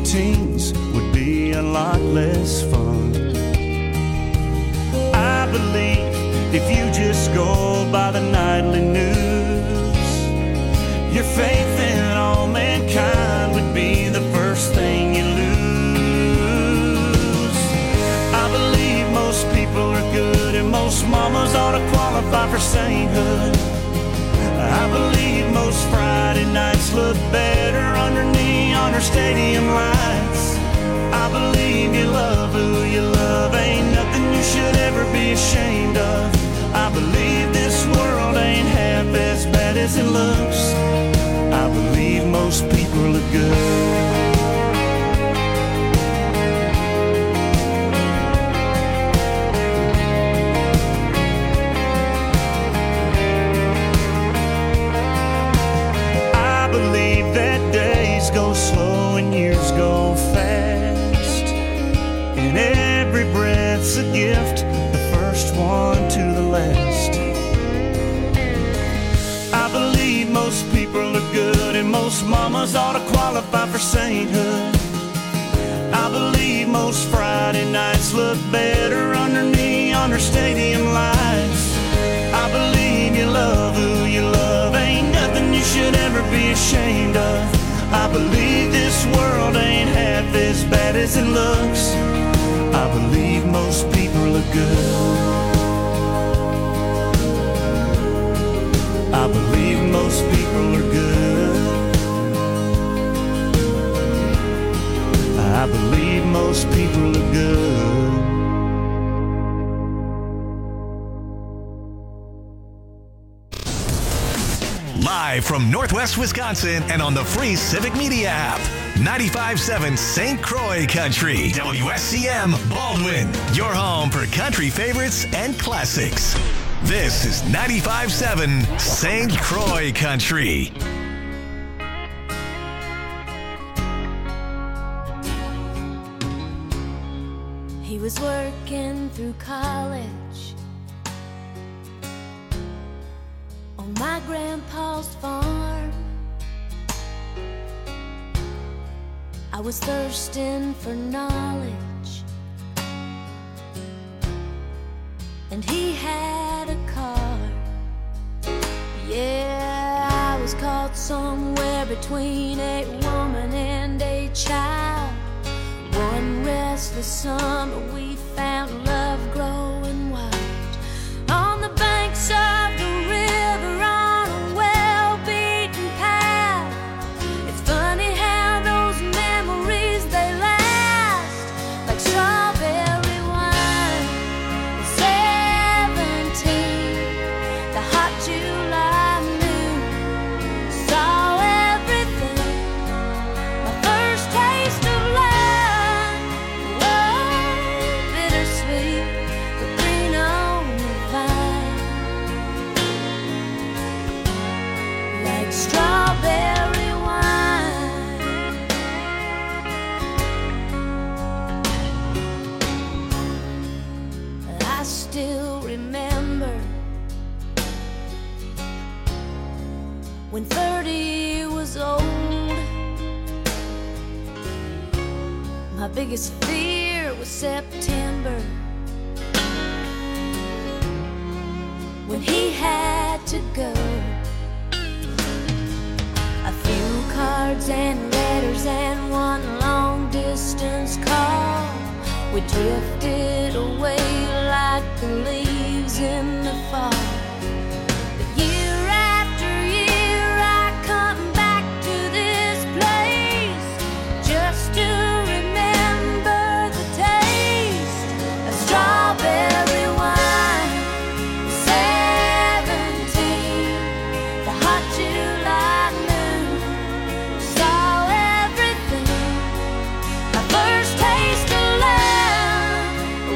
teens would be a lot less fun. I believe if you just go by the nightly news, your faith in all mankind would be the first thing you lose. I believe most people are good and most mamas ought to qualify for sainthood. I believe most Friday nights look better under neon or stadium lights. I believe you love who you love, ain't nothing you should ever be ashamed of. I believe this world ain't half as bad as it looks. I believe most people are good. Go slow and years go fast, and every breath's a gift, the first one to the last. I believe most people are good and most mamas ought to qualify for sainthood. I believe most Friday nights look better under neon or stadium lights. I believe you love who you love, ain't nothing you should ever be ashamed of. I believe this world ain't half as bad as it looks. I believe most people are good. I believe most people are good. I believe most people are good. Live from Northwest Wisconsin and on the free Civic Media app. 95.7 St. Croix Country. WSCM Baldwin. Your home for country favorites and classics. This is 95.7 St. Croix Country. He was working through college on my grandpa's farm. I was thirsting for knowledge, and he had a car. Yeah, I was caught somewhere between a woman and a child. One restless summer we found love growing wild on the banks of the river on a well-beaten path. It's funny how those memories, they last like strawberry wine. At 17, the hot July noon, saw everything. My first taste of love, bittersweet, but green on the vine, like strawberry wine. I still remember when 30 was old. My biggest fear was September, when he had to go. A few cards and letters and one long distance call. We drifted away like the leaves in the fall. But year after year I come back to this place just to remember the taste of strawberry wine. 17, the hot July noon, saw everything. My first taste of love,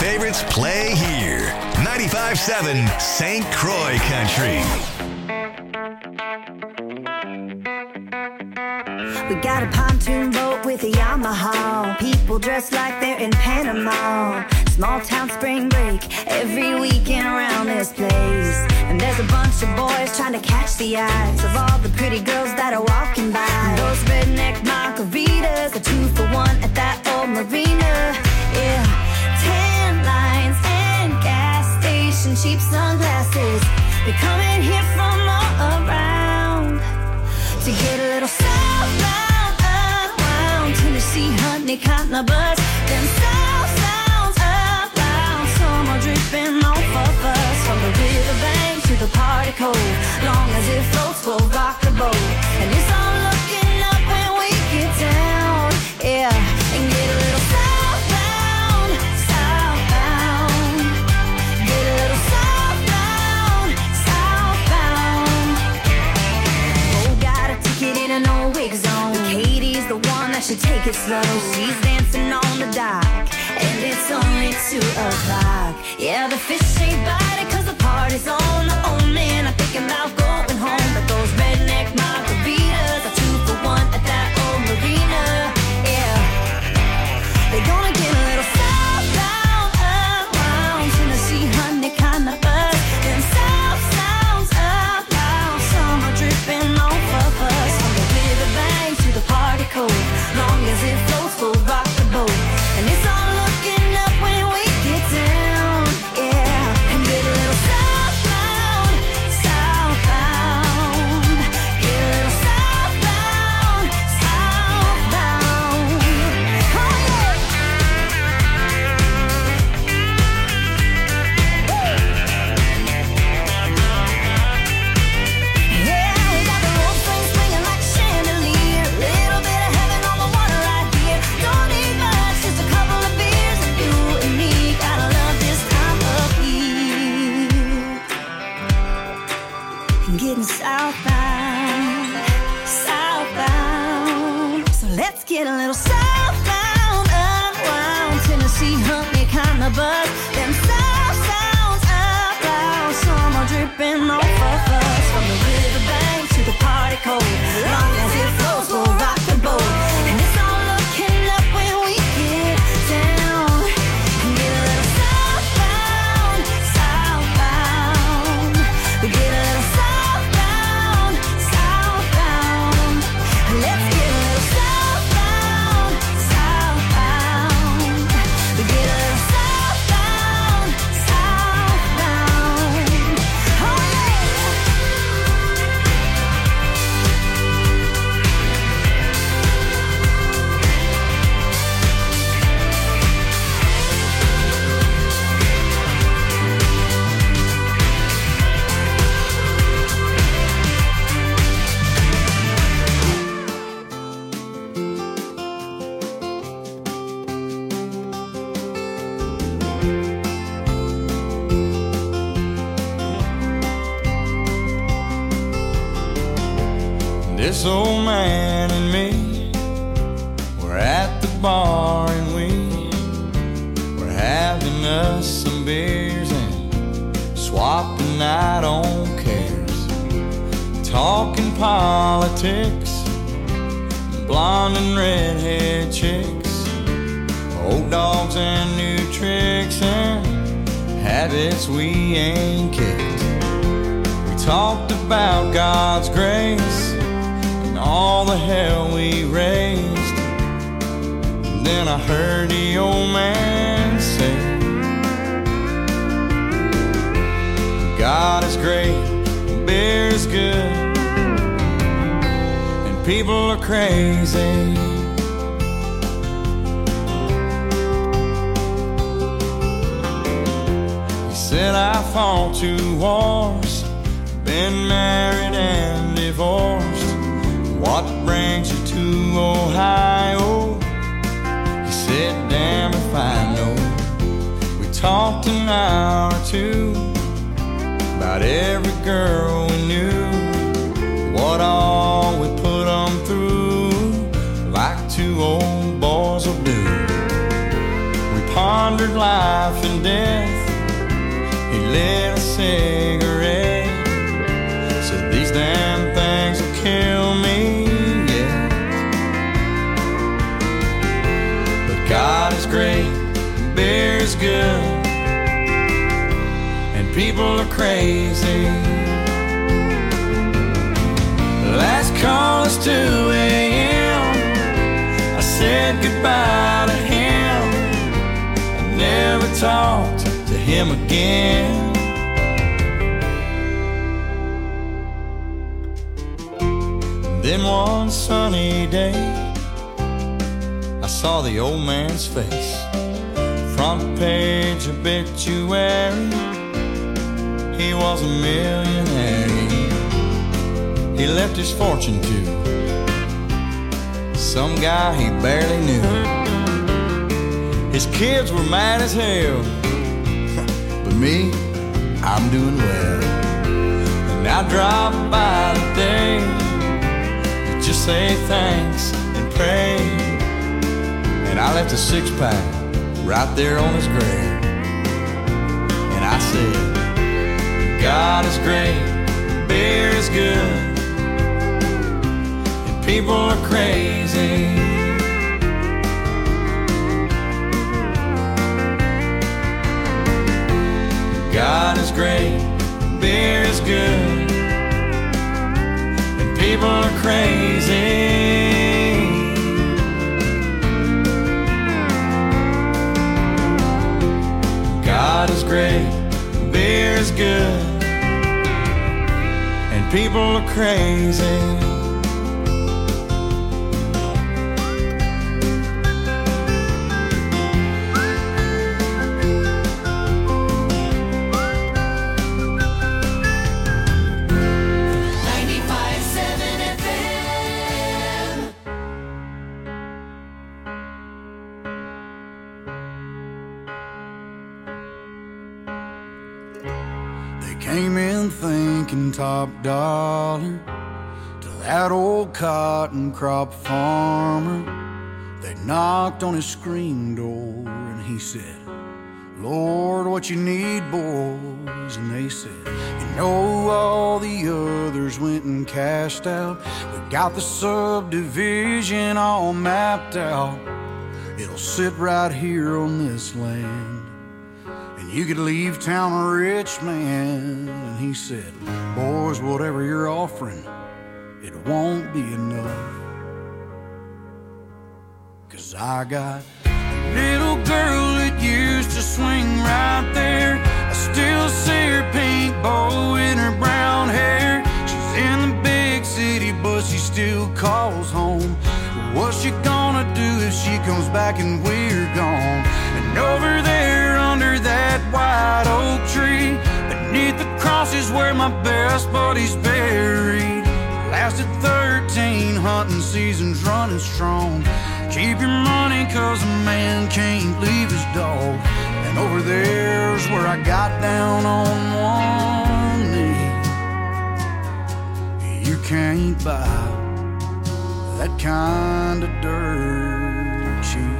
favorites play here. 95.7 St. Croix Country. We got a pontoon boat with a Yamaha. People dressed like they're in Panama. Small town spring break every weekend around this place. And there's a bunch of boys trying to catch the eyes of all the pretty girls that are walking by. Those redneck margaritas are 2 for $1 at that old marina. Yeah, tan lines and gas station cheap sunglasses. They're coming here from all around to get a little southbound, unwound. Tennessee, honey, cotton, a buzz. Them south sounds up loud. Summer dripping off of us. From the riverbank to the party cove. Long as it floats, we'll rock the boat. And it's all looking up when we get down. Yeah, and get a little southbound, southbound. Get a little southbound, southbound. Oh, got a ticket in an old wig zone. Katie's the one that should take it slow. She's dancing on the dock, and it's only 2 o'clock. Yeah, the fish ain't biting 'cause the party's on. Oh man, I'm thinking about going home. But those redneck margaritas are 2 for $1 at that old marina. Yeah, they're gonna get a little southbound, unwound. Tennessee, honey, kinda buzz. Them south sounds up loud. Summer dripping off of us. From the riverbank to the party cove. Long as it floats, we'll rock the boat. And it's all looking up when we get down. Yeah, and get a little southbound, southbound. Get a little southbound, southbound. Oh yeah. Yeah, we got the whole thing swinging like a chandelier. Little bit of heaven on the water right here. Don't need much, just a couple of beers and you and me. Gotta love this time of year. And getting southbound, southbound. So let's get a little southbound, unwound. Tennessee, honey, kinda buzz. Them south sounds up loud. Summer dripping off of us. From the riverbank to the party cove. Long as it flows, we'll rock the boat. And it's all looking up when we get down. And get a little southbound, southbound. We get a little southbound, southbound. Let's get a little southbound, southbound. We get a little southbound, southbound. Oh yeah. This old man and me, we're at the bar and we're having us some beers and swapping out on cares, talking politics, blonde and redhead chicks, old dogs and new tricks and habits we ain't kicked. We talked about God's grace, all the hell we raised. And then I heard the old man say, God is great, beer is good, and people are crazy. He said I fought 2 wars, been married and divorced. What brings you to Ohio? He said, damn if I know. We talked an hour or 2 about every girl we knew, what all we put them through, like 2 old boys will do. We pondered life and death, he lit a cigarette. Said these damn things will kill me, yeah. But God is great, beer is good, and people are crazy. Last call is 2 a.m. I said goodbye to him. I never talked to him again. Then one sunny day, I saw the old man's face. Front page obituary, he was a millionaire. He left his fortune to some guy he barely knew. His kids were mad as hell, but me, I'm doing well. And I drop by today to just say thanks and pray. And I left a 6-pack right there on his grave. And I said, God is great, beer is good, people are crazy. God is great, beer is good, and people are crazy. God is great, beer is good, and people are crazy. Came in thinking top dollar to that old cotton crop farmer. They knocked on his screen door and he said, Lord, what you need, boys? And they said, you know all the others went and cashed out. We got the subdivision all mapped out. It'll sit right here on this land. You could leave town a rich man. And he said, boys, whatever you're offering, it won't be enough. 'Cause I got a little girl that used to swing right there. I still see her pink bow in her brown hair. She's in the big city, but she still calls home. What's she gonna do if she comes back and we're gone? And over there under that white oak tree, beneath the cross is where my best buddy's buried. Lasted 13 hunting seasons running strong. Keep your money 'cause a man can't leave his dog. And over there's where I got down on one knee. You can't buy that kind of dirt cheap.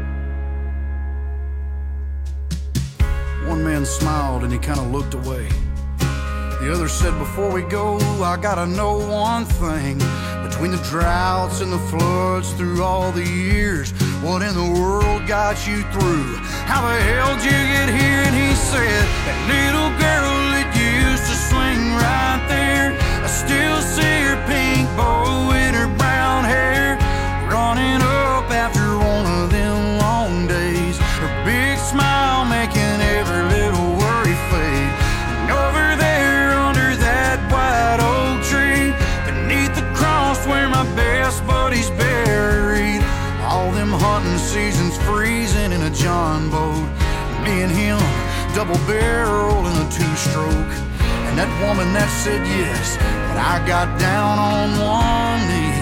One man smiled and he kind of looked away. The other said, before we go, I gotta know one thing. Between the droughts and the floods through all the years, what in the world got you through? How the hell did you get here? And he said, that little girl that used to swing right there, I still see her pink bow in her brown hair, running up after one of them long days. Her big smile making every little worry fade. And over there under that white oak tree, beneath the cross where my best buddy's buried, all them hunting seasons freezing in a John boat, me and him double barrel in a 2-stroke. And that woman that said yes, but I got down on one knee.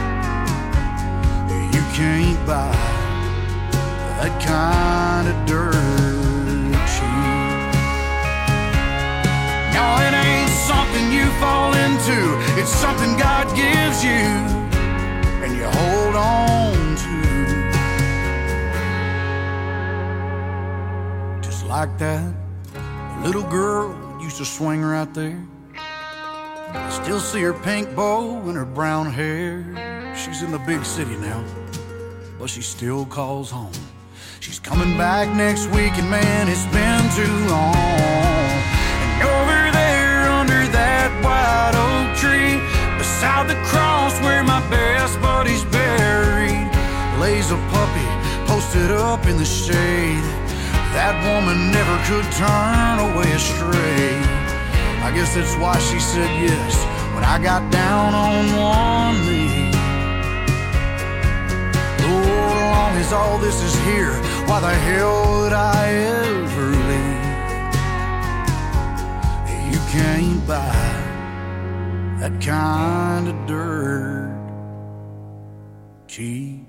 You can't buy that kind of dirt cheap. No, it ain't something you fall into. It's something God gives you and you hold on to. Just like that. The little girl used to swing right there. I still see her pink bow and her brown hair. She's in the big city now, but she still calls home. She's coming back next week, and man, it's been too long. And over there under that white oak tree, beside the cross where my best buddy's buried, lays a puppy posted up in the shade. That woman never could turn away astray. I guess that's why she said yes when I got down on one knee. Oh, as long as all this is here, why the hell would I ever leave? You can't buy that kind of dirt cheap.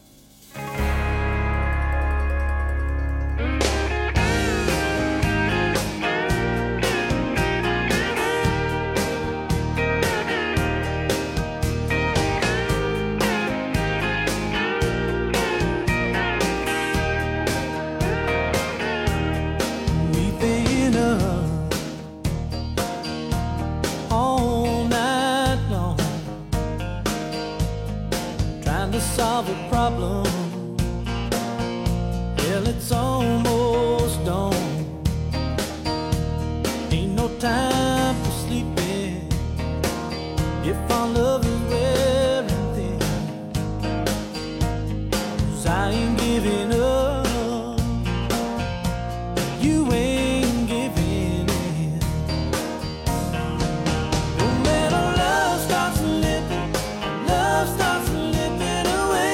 Solve a problem. Well, it's almost dawn. Ain't no time for sleeping if our love is wearing thin. 'Cause I ain't giving up, you ain't giving in. No matter love starts slipping, love starts slipping away.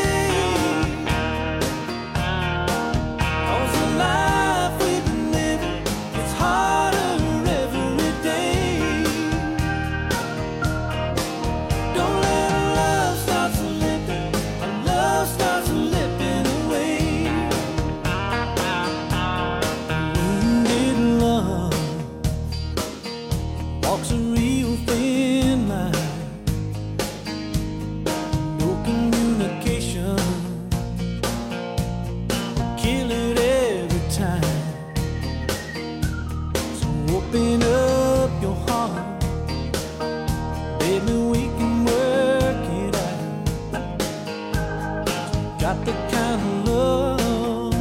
Life we've been living, it's harder every day. Don't let our love start slipping, our love starts slipping away. Wounded love walks a real thin line. No communication, kill it every time. So open up your heart, baby, we can work it out. Got the kind of love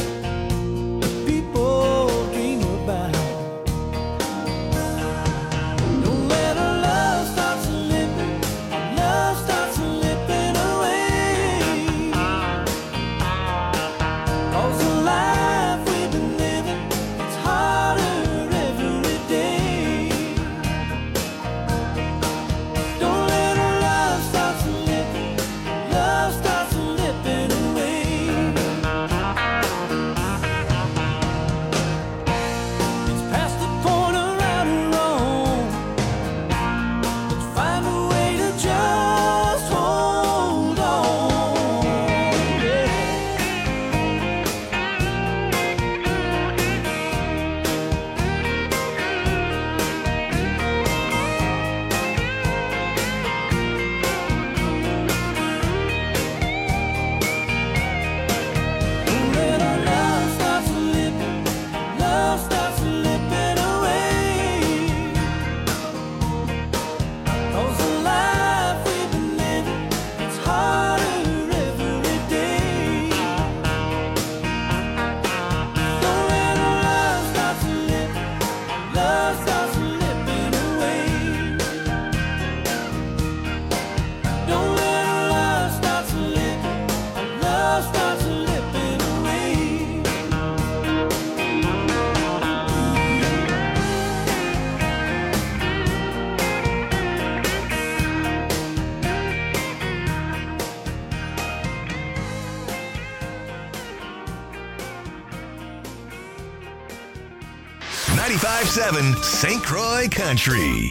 people dream about. Don't let our love start slipping, our love starts slipping away. 'Cause the life we've been living, it's harder every day. Don't let our love start slipping, love starts slipping away. It's past the point of right or wrong. Let's find a way to just hold on. Yeah. Don't let our love start slipping, love starts slipping away. 'Cause the life we've been living, it's harder every day. Don't let our love start slipping, love starts slipping away. Don't let our love start slipping, love starts slipping away. .95.7 St. Croix Country.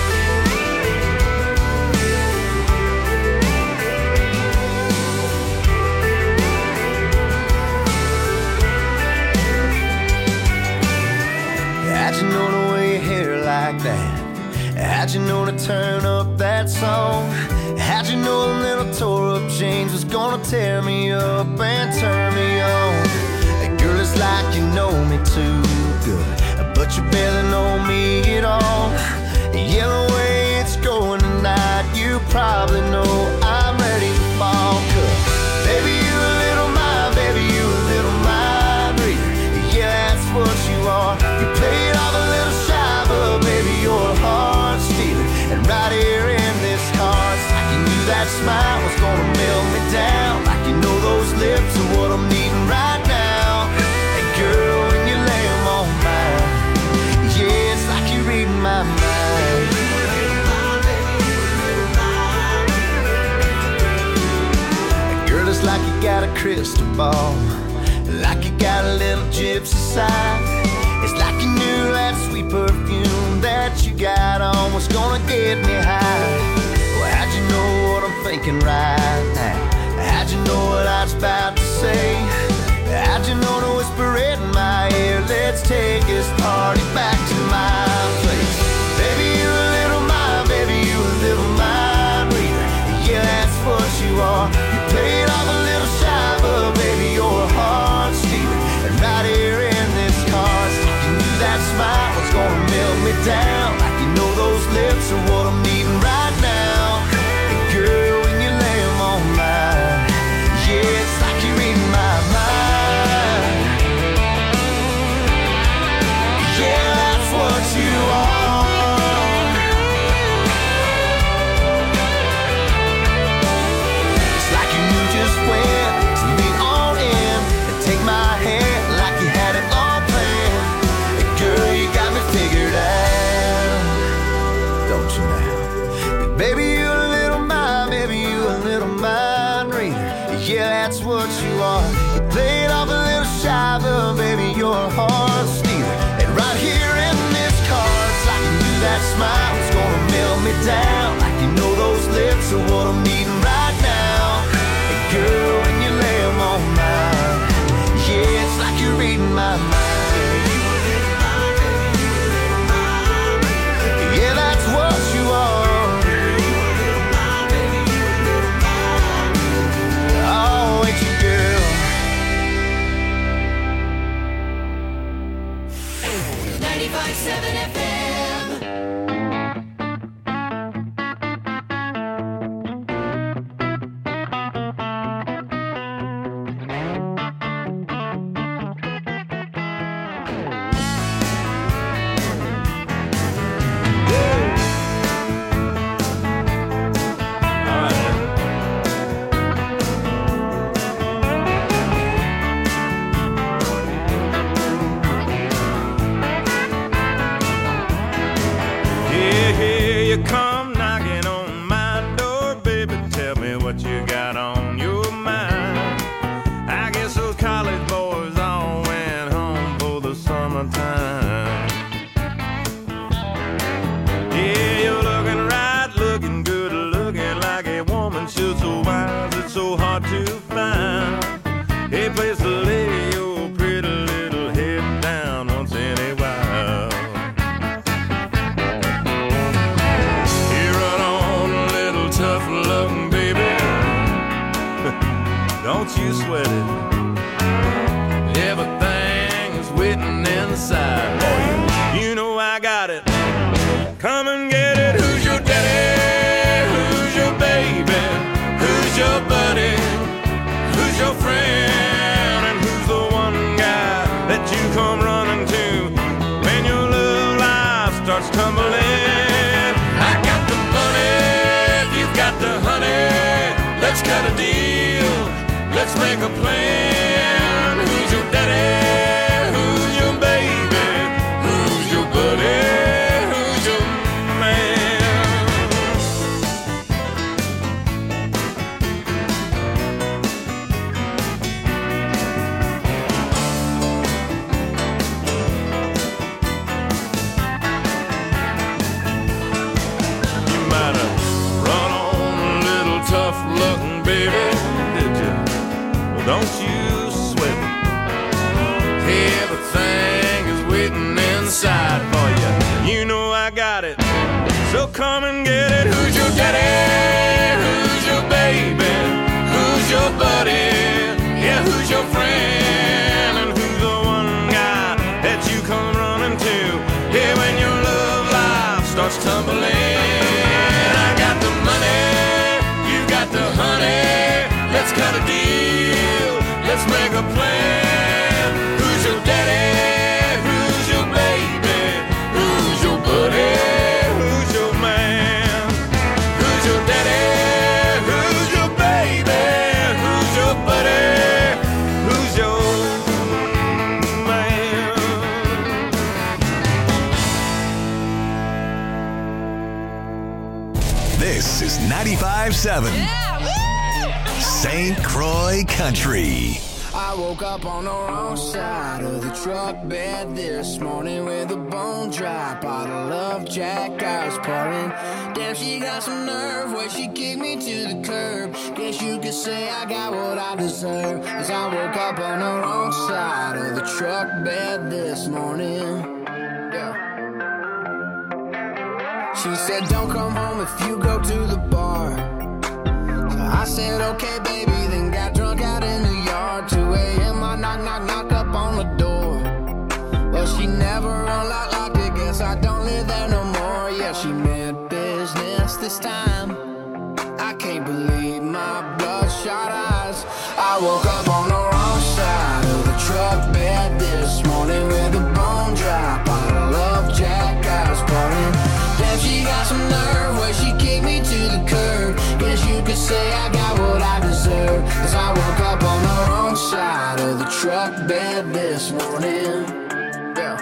How'd you know to wear your hair like that? How'd you know to turn up that song? How'd you know a little tore up jeans was gonna tear me up and turn me on? Girl, it's like you know me too good, but you barely know me at all. Yeah, the way it's going tonight, you probably know I'm ready to fall. 'Cause baby, you a little mind, baby, you a little mind reader. Yeah, that's what you are. You play it off a little shy, but baby, you're a heart stealer. And right here in this heart, like you knew that smile was gonna melt me down. Like you know those lips are what I'm needing right now. And girl, when you lay them on mine, yeah, it's like you're reading my mind. And girl, it's like you got a crystal ball, like you got a little gypsy side. It's like you knew that sweet perfume that you got on was gonna get me high. Well, how'd you know what I'm thinking right now? How'd you know what I was about to say? How'd you know to whisper it in my ear? Let's take this party back to my place. Baby, you a little mind, baby, you a little mind reader. Yeah, that's what you are. You play it off a little shy, but baby, you're a heart stealer. And right here in this car, you knew that smile was gonna melt me down. Like you know those lips are what I'm needing right now. And girl, when you lay them on mine, yeah, it's like you're reading my mind. Yeah, that's what you are. It's like you knew just when to lean on in and take my hand like you had it all planned. And girl, you got me figured out, don't you now? Baby, you a little mind, baby, you a little mind reader. Yeah, that's what you are. You play it off a little shy, but baby, you're a heart stealer. And right here in this car, it's like you knew that smile was gonna melt me down. Like you know those lips are what I'm needing right now. And girl, when you lay them on mine, yeah, it's like you're reading my mind. Yeah, that's what you are. Oh, ain't you, girl? 95.7 FM. Don't you sweat it. Everything is waiting inside for you. You know I got it. Come and get it. Who's your daddy? Who's your baby? Who's your buddy? Who's your friend? And who's the one guy that you come running to when your love life starts tumbling? I got the money, if you've got the honey. Let's cut a deal. Let's make a plan. Who's your daddy? Who's your baby? Who's your buddy? Who's your man? You might have run on a little tough looking baby, did you? Don't you sweat it. Everything is waiting inside for you. You know I got it. So come and get it. Who's your daddy? Who's your baby? Who's your buddy? Yeah, who's your friend? And who's the one starts tumbling. I got the money, you got the honey. Let's cut a deal, let's make a plan. Who's your daddy? Who's your baby? Who's your buddy? Who's your man? Who's your daddy? Who's your baby? Who's your buddy? Who's your man? This is 95.7 St. Croix Country. I woke up on the wrong side of the truck bed this morning with a bone dry bottle of Jack I was pouring. Damn, she got some nerve where she kicked me to the curb. Guess you could say I got what I deserve, 'cause I woke up on the wrong side of the truck bed this morning. Yeah. She said don't come home if you go to the bar. So I said okay baby, then got drunk out in the yard. 2 a.m. I knock up on the door. Well, she never unlocked it, guess I don't live there no more. Yeah, she meant business this time. I can't believe my bloodshot eyes. I woke up on the wrong side of the truck bed this morning with a bone dry bottle of Jack I was pouring. Damn, she got some nerve where she kicked me to the curb. Guess you could say I got what I deserve, 'cause I woke up on the wrong side of the truck bed this morning. Yeah.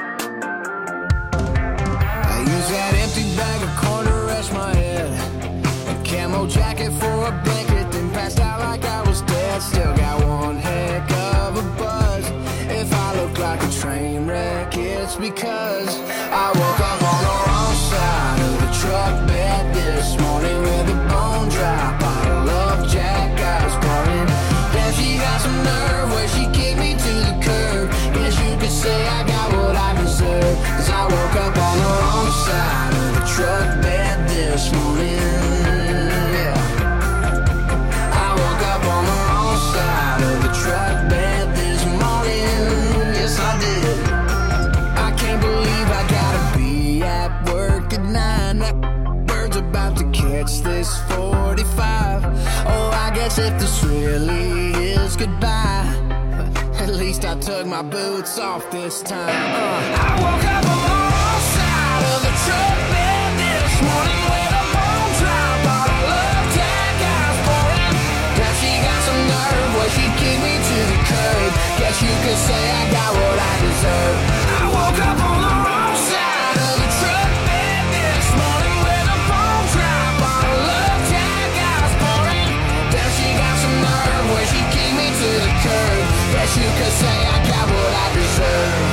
I used that empty bag of corn to rest my head, a camo jacket for a blanket, then passed out like I was dead. Still got one heck of a buzz. If I look like a train wreck, it's because I woke up on the wrong side of the truck bed this morning with a bone dry bottle of Jack I was pouring. Damn, she got some nerve where she kicked me to the curb. Guess you could say I got what I deserve, 'cause I woke up on the wrong side of the truck bed this morning. Yeah. I woke up on the wrong side of the truck bed this morning. Yes, I did. I can't believe I gotta be at work at 9. That bird's about to catch this 45. Oh, I guess if this really is goodbye, at least I took my boots off this time. I woke up on the wrong side of the truck bed this morning with a bone dry bottle of Jack I was pouring. Now she got some nerve where she kicked me to the curb. Guess you could say I got what I deserve. I woke up on the wrong side of the truck bed this morning with a bone dry bottle of Jack I was pouring. Now she got some nerve where she kicked me to the curb. Guess you could say I got what I deserve.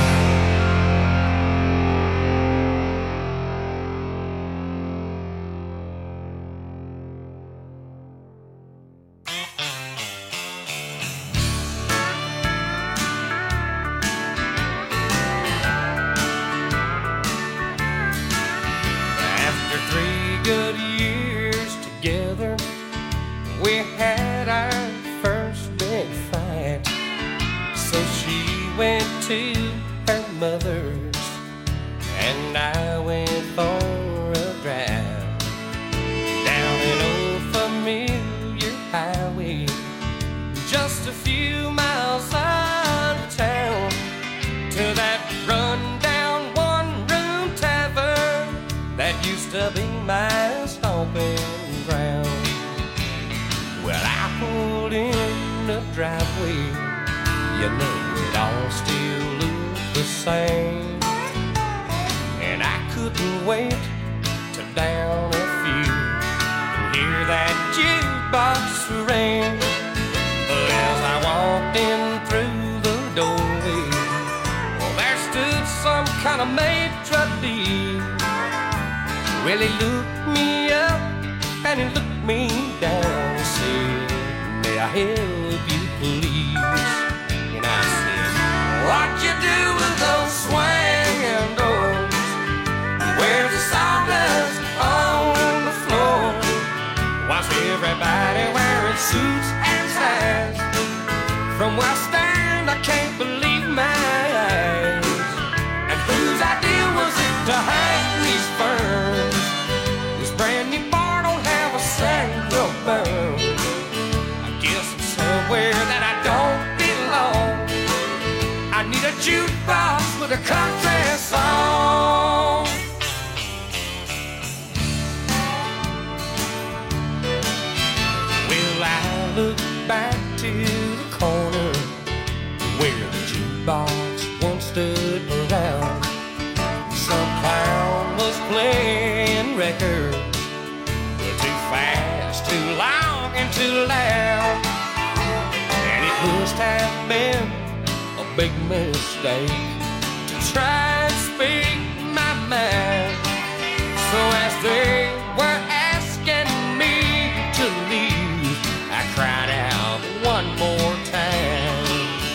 After 3 good years together, we had our first big fight. So she went to her mother's and I went for a drive down an old familiar highway, just a few miles out of town, to that run-down one-room tavern that used to be my stomping ground. Well, I pulled in the driveway, you know it all still looked the same, and I couldn't wait to down a few and hear that jukebox ring. But as I walked in through the doorway, well, there stood some kind of maitre d'. Well, he looked me up and he looked me down and said, "May I help you, please?" And I said, "What you do with those swinging doors? Where's the sawdust on the floor? Why's everybody wearing suits and ties? From where I stand, I can't believe my eyes. And whose idea was it to hang these ferns? song. Well, I look back to the corner where the jukebox once stood around. Some clown was playing records, too fast, too long, and too loud. And it must have been a big mistake to try and speak my mind. So as they were asking me to leave, I cried out one more time.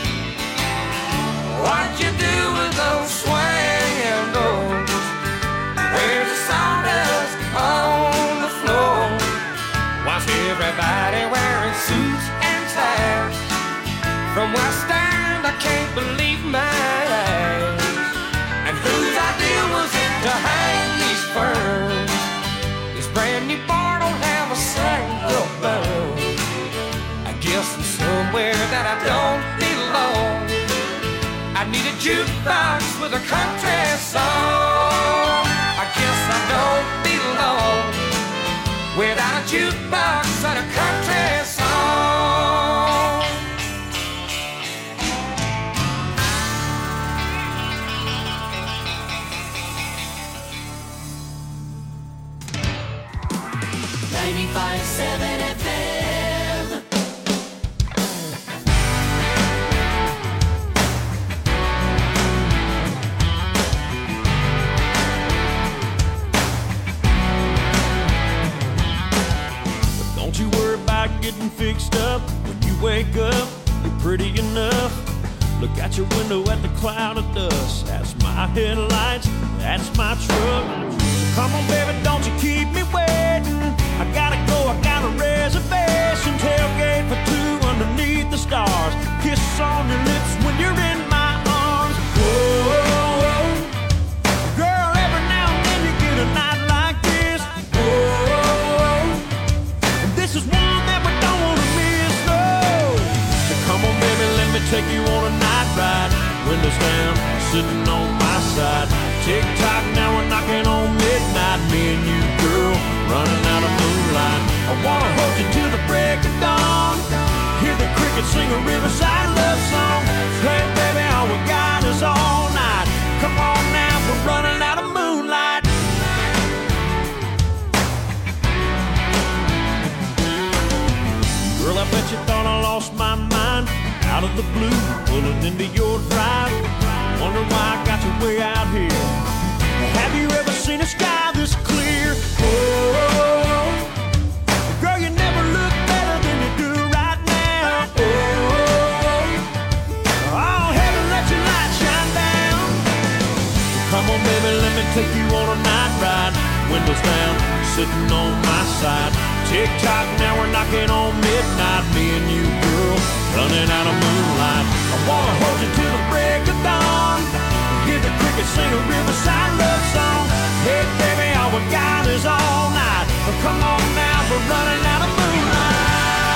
What'd you do with those swinging doors? Where's the sawdust on the floor? Was everybody wearing suits and ties? From where I stand, I can't believe my eyes. And whose idea was it to hang these ferns? This brand new bar don't have a single bone. I guess I'm somewhere that I don't belong. I need a jukebox with a country song. I guess I don't belong without a jukebox and a country song. .95.7 FM. Don't you worry about getting fixed up. When you wake up, you're pretty enough. Look out your window at the cloud of dust. That's my headlights, that's my truck. So come on, baby, don't you keep me waiting. I gotta go, I got a reservation. Tailgate for two underneath the stars. Kisses on your lips when you're in my arms. Whoa, girl, every now and then you get a night like this. Whoa, and this is one that we don't wanna miss, no. So come on, baby, let me take you on a night ride. Windows down, sitting on my side. Tick-tock, now we're knocking on midnight. Me and you, girl, running out of moonlight. I wanna hold you till the break of dawn. Hear the crickets sing a riverside love song. Hey, baby, all we got is all night. Come on now, we're running out of moonlight. Girl, I bet you thought I lost my mind. Out of the blue, pulling into your drive. Wonder why I got you way out here. Have you ever seen a sky this clear? Oh, girl, you never look better than you do right now. Oh, heaven, let your light shine down. Come on, baby, let me take you on a night ride. Windows down, sitting on my side. Tick-tock, now we're knocking on midnight. Me and you, girl, running out of moonlight. I wanna hold you till the break of dawn. Hear the crickets sing a riverside love song. Hey, baby, all we got is all night. Come on now, we're running out of moonlight.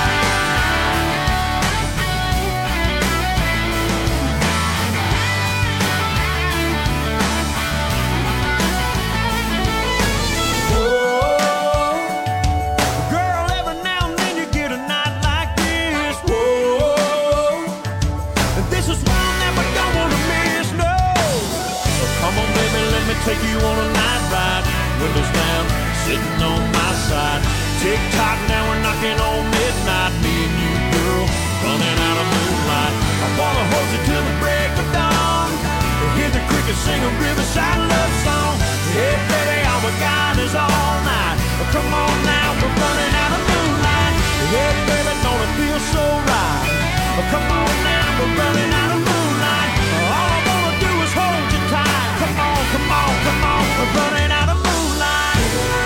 Take you on a night ride, windows down, sitting on my side. Tick-tock, now we're knocking on midnight. Me and you, girl, running out of moonlight. I wanna hold you till the break of dawn. Hear the crickets sing a riverside love song. Hey, baby, all we got is all night. Come on now, we're running out of moonlight. Hey, baby, don't it feel so right? Come on now, we're running out of moonlight. All I wanna do is hold you tight. Come on, come on, come on, we're running out of moonlight.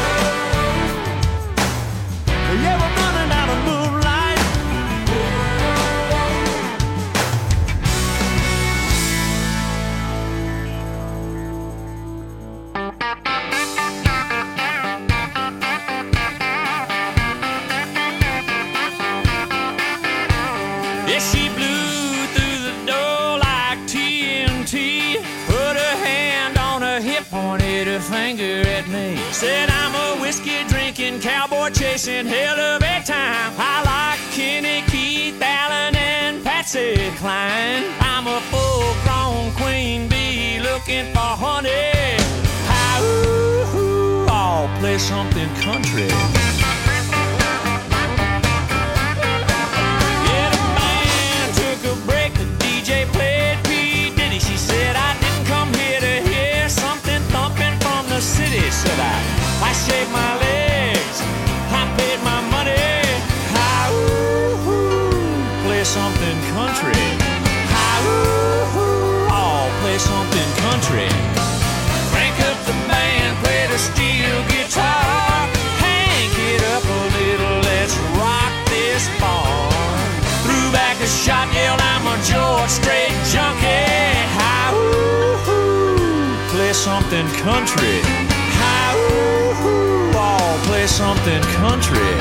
Yeah, we're running out of moonlight. finger at me. Said I'm a whiskey drinking, cowboy chasing, hell of a time. I like Kenny, Keith, Allen, and Patsy Cline. I'm a full-grown queen bee looking for honey. Hi-ooh, I'll play something country. Yeah, the band took a break, the DJ played P. Diddy. She said I didn't come here to hear something thumping from the city. Said I shaved my legs, I paid my money. Hi-ooh, play something country. Hi-ooh, I'll play something country. Crank up the band, play the steel guitar. Hank it up a little, let's rock this bar. Threw back a shot, yelled I'm a George Strait junkie. Hi-ooh, play something country. Hi-ooh, I'll play something country.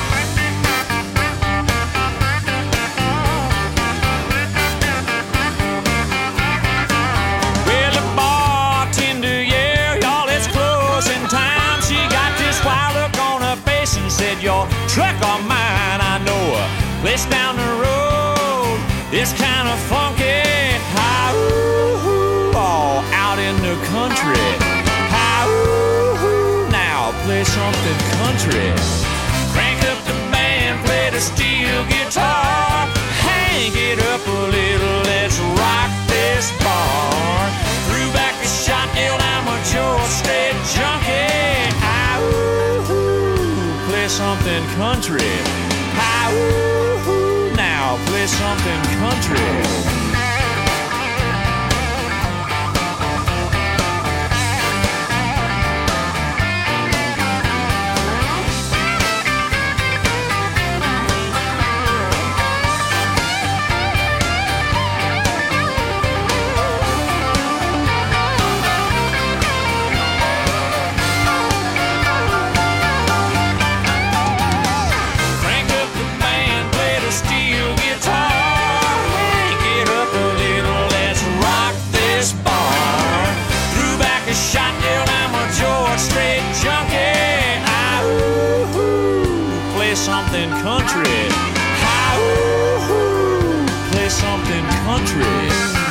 Well, the bartender, yeah, y'all, it's closing time. She got this wild look on her face and said, your truck or mine, I know a place down the road. It's kind of funky. Hi-ooh, all out in the country. Hi-ooh, now play something country. Crank up the band, play the steel guitar. Hang it up a little, let's rock this bar. Threw back a shot, yelled I'm a George Strait junkie. Hi-ooh, play something country. Hi-ooh, now play something country. Crank up the band, play the steel guitar. Hang it up a little, let's rock this bar. Threw back a shot, yelled I'm a George Strait junkie. Hi-ooh, play something country. Hi-ooh, play something country.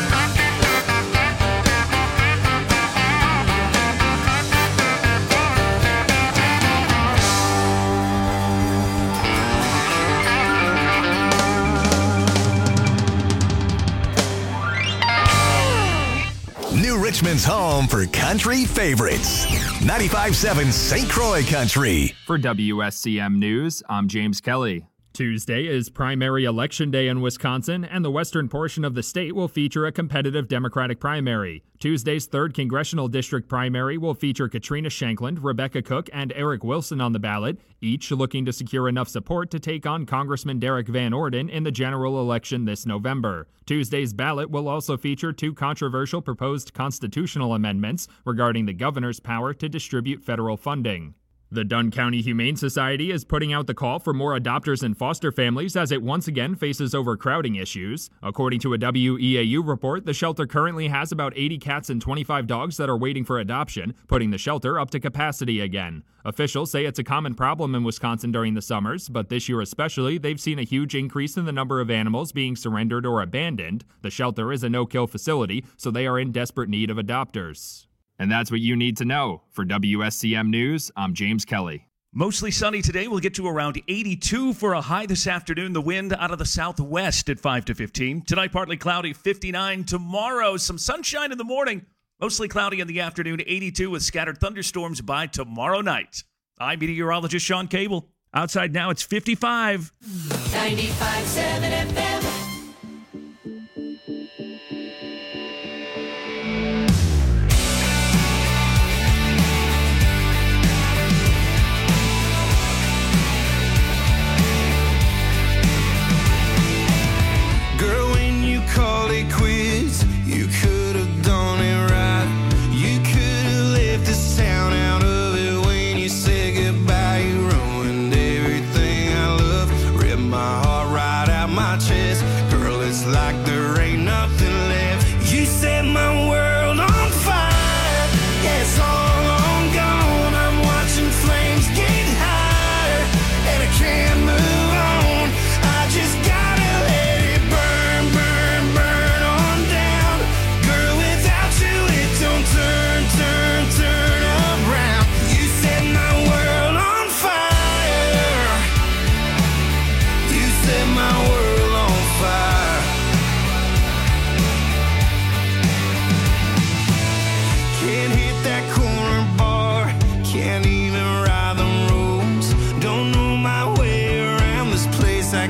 New Richmond's home for country favorites. 95.7 St. Croix Country. For WSCM News, I'm James Kelly. Tuesday is primary election day in Wisconsin, and the western portion of the state will feature a competitive Democratic primary. Tuesday's 3rd Congressional District primary will feature Katrina Shankland, Rebecca Cook, and Eric Wilson on the ballot, each looking to secure enough support to take on Congressman Derek Van Orden in the general election this November. Tuesday's ballot will also feature 2 controversial proposed constitutional amendments regarding the governor's power to distribute federal funding. The Dunn County Humane Society is putting out the call for more adopters and foster families as it once again faces overcrowding issues. According to a WEAU report, the shelter currently has about 80 cats and 25 dogs that are waiting for adoption, putting the shelter up to capacity again. Officials say it's a common problem in Wisconsin during the summers, but this year especially, they've seen a huge increase in the number of animals being surrendered or abandoned. The shelter is a no-kill facility, so they are in desperate need of adopters. And that's what you need to know. For WSCM News, I'm James Kelly. Mostly sunny today. We'll get to around 82 for a high this afternoon. The wind out of the southwest at 5 to 15. Tonight, partly cloudy, 59. Tomorrow, some sunshine in the morning. Mostly cloudy in the afternoon, 82 with scattered thunderstorms by tomorrow night. I'm meteorologist Sean Cable. Outside now, it's 55. 95.7 FM. Quits. You could have done it right. You could have left the sound out of it when you said goodbye. You ruined everything I love. Ripped my heart right out my chest.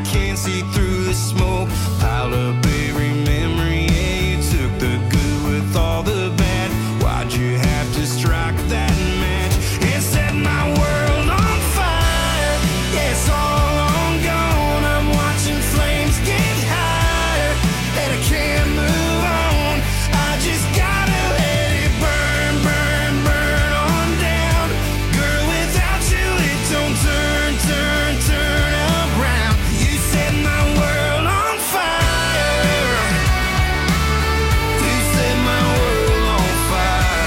I can't see through the smoke. Piled up every memory, yeah, you took the good with all the bad. Why'd you have to strike that match and set my world on fire? Yeah, it's all on gone. I'm watching flames get higher, and I can't move on. I just gotta let it burn, burn, burn on down. Girl, without you it don't turn, turn, turn around. You set my world on fire. You set my world on fire.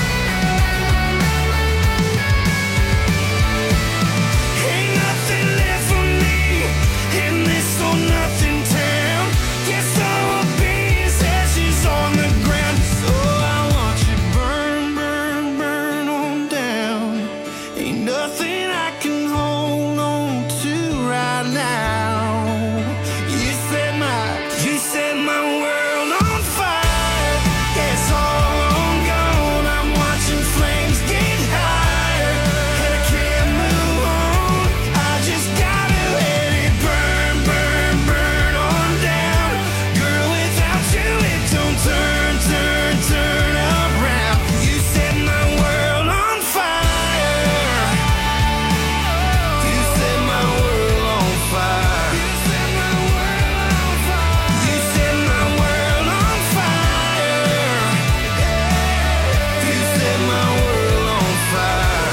Ain't nothing left for me in this or nothing town. Guess I will be as ashes on the ground. So I want you burn, burn, burn on down. Ain't nothing I can hold on to right now. You set my world on fire. Yeah, it's all on gone. I'm watching flames get higher, and I can't move on. I just gotta let it burn, burn, burn on down. Girl, without you it don't turn, turn, turn around. You set my world on fire. You set my world on fire. You set my world on fire. You set my world on fire. You set my world on fire.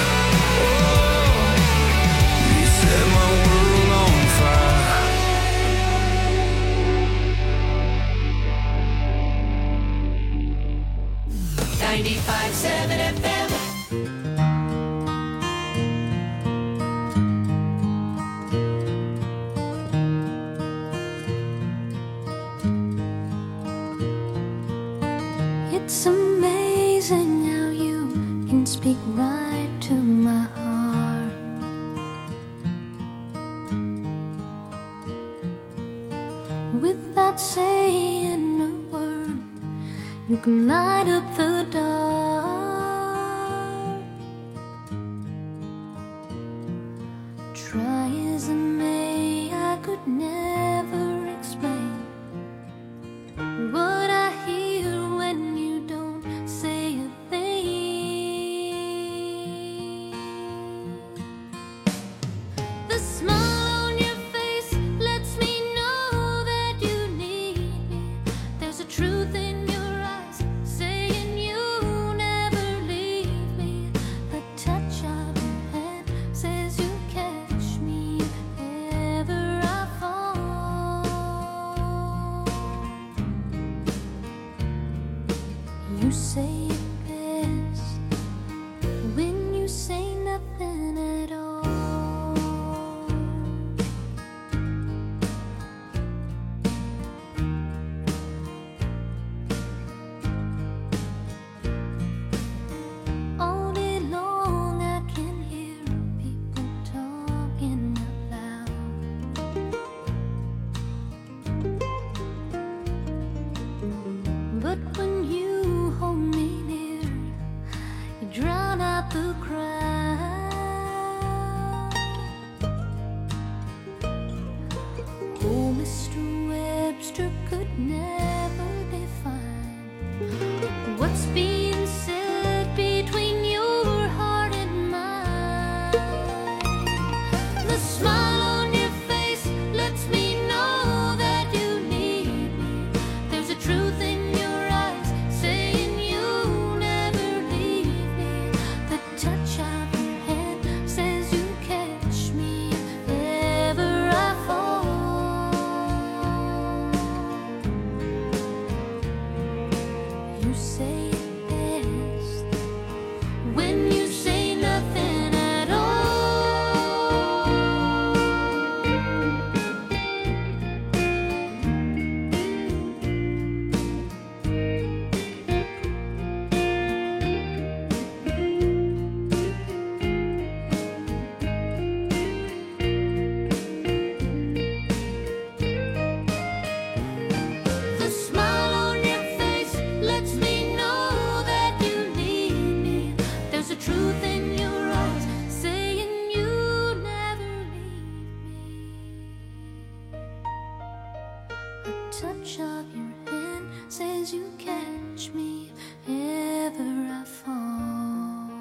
You set my world on fire. 95.7 FM. It's amazing how you can speak right to my heart. Without saying a word, you can light up the dark. Try as I may, I could never explain what I hear when you don't say a thing. The smile on your face lets me know that you need me. There's a truth in your eyes saying you never leave me. The touch of your hand says you catch me if ever I fall. You say it best when you say nothing at all. All day long I can hear people talking out loud. But when you hold me near, you drown out the crowd. Oh, Mr. Webster could never define what's being said between your heart and mine. The smile on your face lets me know that you need me. There's a truth in your eyes saying you never leave me. The touch of your hand says you catch me if ever I fall. A touch of your hand says you catch me if ever I fall.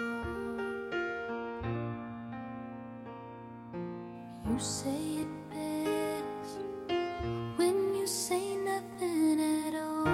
You say it best when you say nothing at all.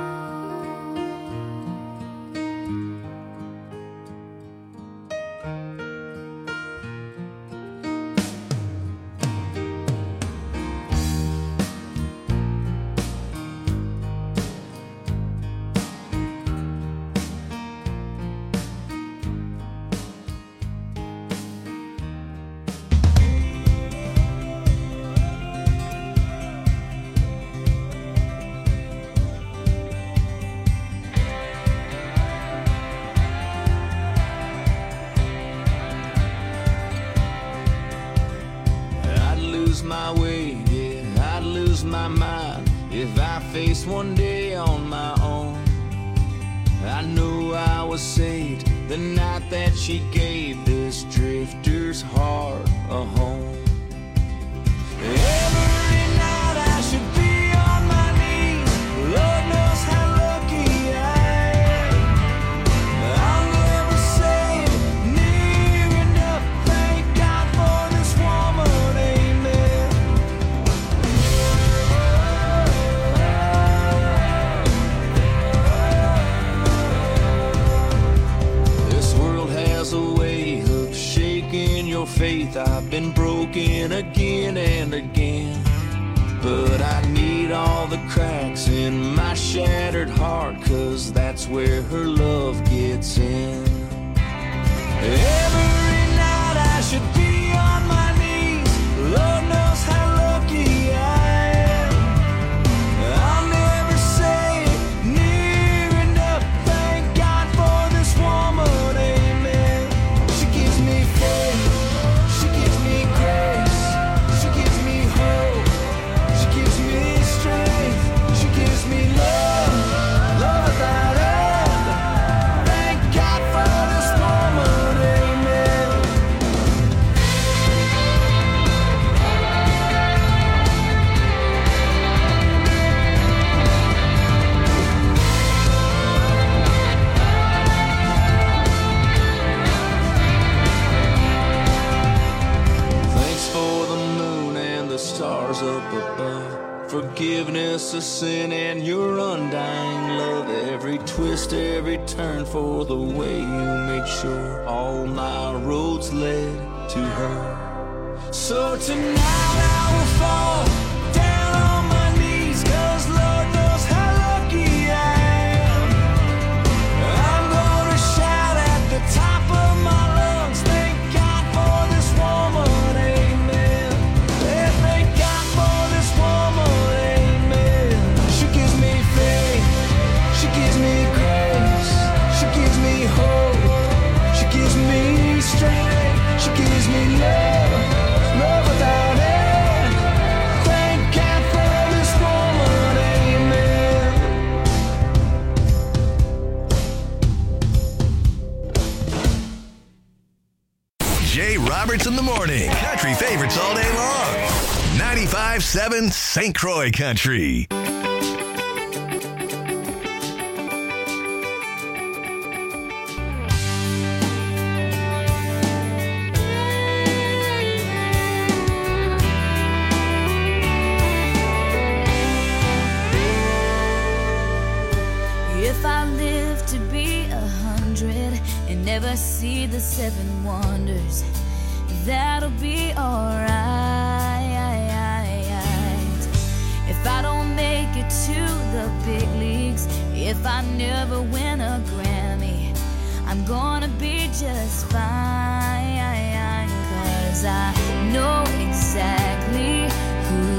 My way, yeah, I'd lose my mind if I faced one day on my own. I knew I was saved the night that she gave this drifter's heart a home. Every night I should be on my knees. Lord knows how lucky I am. I'll never say it near enough. Thank God for this woman. Faith, I've been broken again and again, but I need all the cracks in my shattered heart, 'cause that's where her love gets in. Every night I should be on my knees. Lord knows how lucky I am. I'll never say it near enough. Thank God for this woman, amen. She gives me faith. Up above, forgiveness of sin and your undying love. Every twist, every turn, for the way you made sure all my roads led to her. So tonight I will fall down on my knees, 'cause Lord knows how lucky I am. I'm gonna shout at the top of my lungs, thank God for this woman, amen. Thank God for this woman, amen. She gives me faith, she gives me grace, she gives me hope, she gives me strength, she gives me love, love without end. Thank God for this woman, amen. Jay Roberts in the morning. Country favorites all day long. 95.7 St. Croix Country. If I live to be 100 and never see the 7 wonders, that'll be alright. If I don't make it to the big leagues, if I never win a Grammy, I'm gonna be just fine, 'cause I know exactly who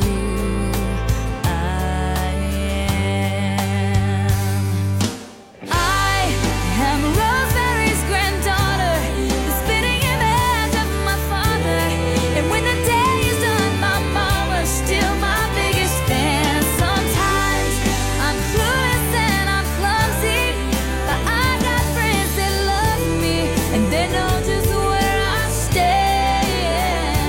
Rosemary's granddaughter, the spitting image of my father. And when the day is done, my mama's still my biggest fan. Sometimes I'm clueless and I'm clumsy, but I got friends that love me and they know just where I stand.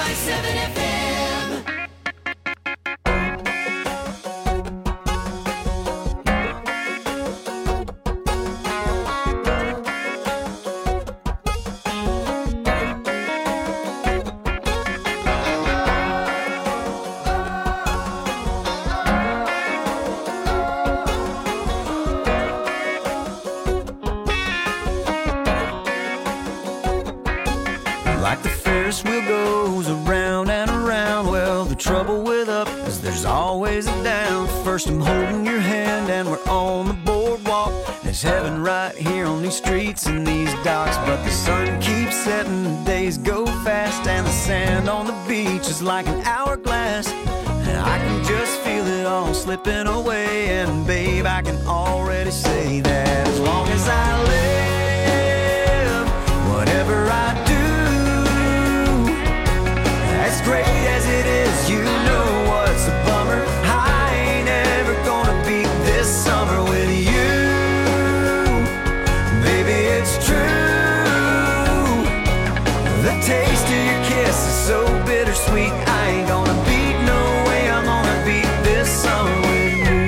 95.7 FM. Like the Ferris wheel goes around and around. Well, the trouble with up is there's always a down. First I'm holding your hand and we're on the boardwalk. There's heaven right here on these streets and these docks. But the sun keeps setting, the days go fast, and the sand on the beach is like an hourglass. And I can just feel it all slipping away. And babe, I can already say that as long as I live, whatever I do, as great as it is, you know what's a bummer. I ain't ever gonna beat this summer with you. Baby, it's true. The taste of your kiss is so bittersweet. I ain't gonna beat, no way I'm gonna beat this summer with you.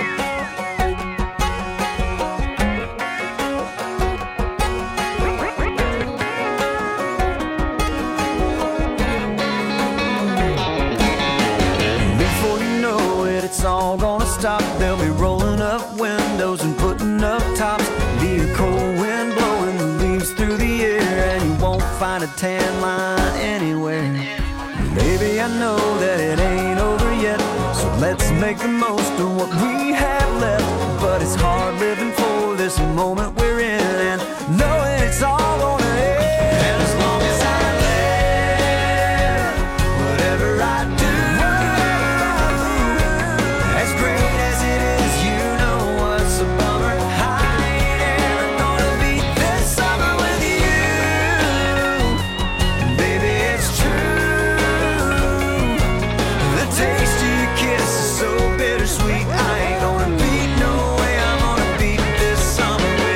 It's all gonna stop. They'll be rolling up windows and putting up tops. Be a cold wind blowing the leaves through the air, and you won't find a tan line anywhere. Baby, I know that it ain't over yet, so let's make the most of what we have left. But it's hard living for this moment we're in, and knowing it's all gonna end. And as long as I live, whatever I do, as great as it is, you know what's a bummer. I ain't ever gonna beat this summer with you. Baby, it's true. The taste of your kiss is so bittersweet. I ain't gonna beat, no way I'm gonna beat this summer with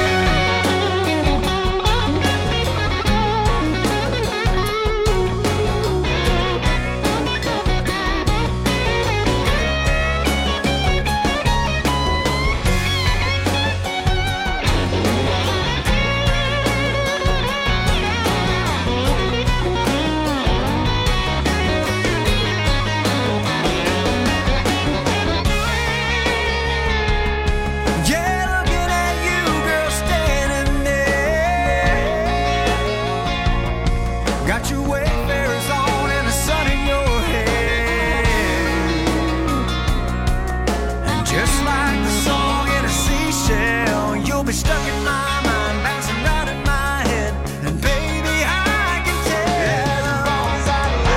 stuck in my mind, bouncing round in my head. And baby, I can tell, as long as I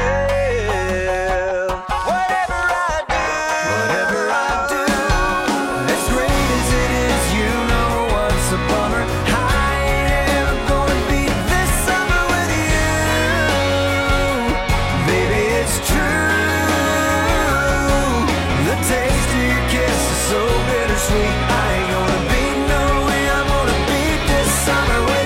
live, whatever I do, as great as it is, you know what's a bummer. I ain't ever gonna beat this summer with you. Baby, it's true. The taste of your kiss is so bittersweet. I ain't gonna beat, no way I'm gonna beat this summer with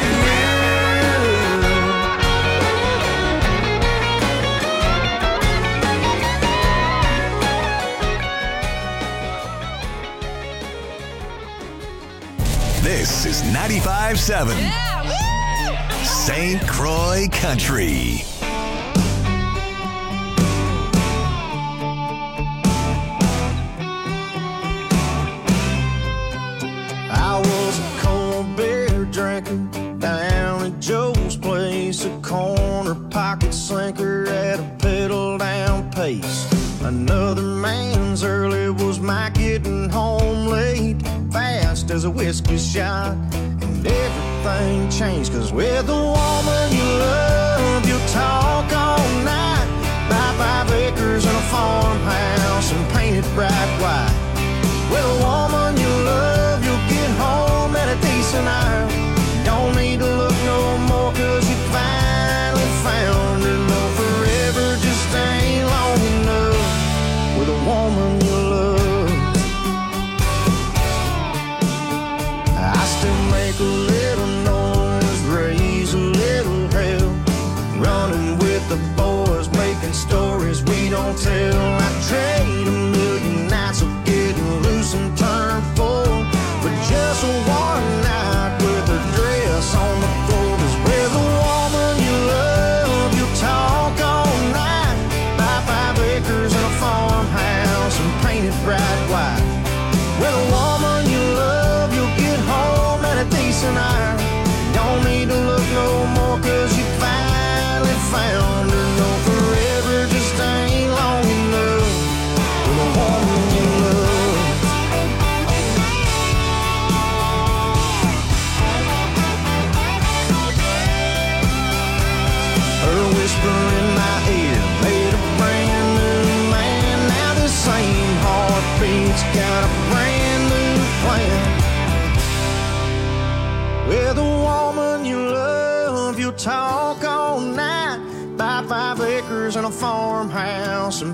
This is 95.7 St. Croix Country. I was a cold beer drinker down at Joe's place, a corner pocket sinker at a pedal down pace. Another man's early was my getting home late, fast as a whiskey shot, and everything changed. Cause with the woman you love, you'll talk all night, buy 5 acres and a farmhouse and paint it bright white. With a woman you love, you'll get home at a decent hour. Don't need to look no more, cause you finally found her. No, forever just ain't long enough with a woman you love. I still make a little noise, raise a little hell, running with the boys. tonight. Don't need to look no more, 'cause you finally found her. No, forever just ain't long enough for the woman you love. Her whisper in my ear made a brand new man. Now the same heartbeat's got a brand new plan. With the woman you love, you'll talk all night. Buy 5 acres and a farmhouse and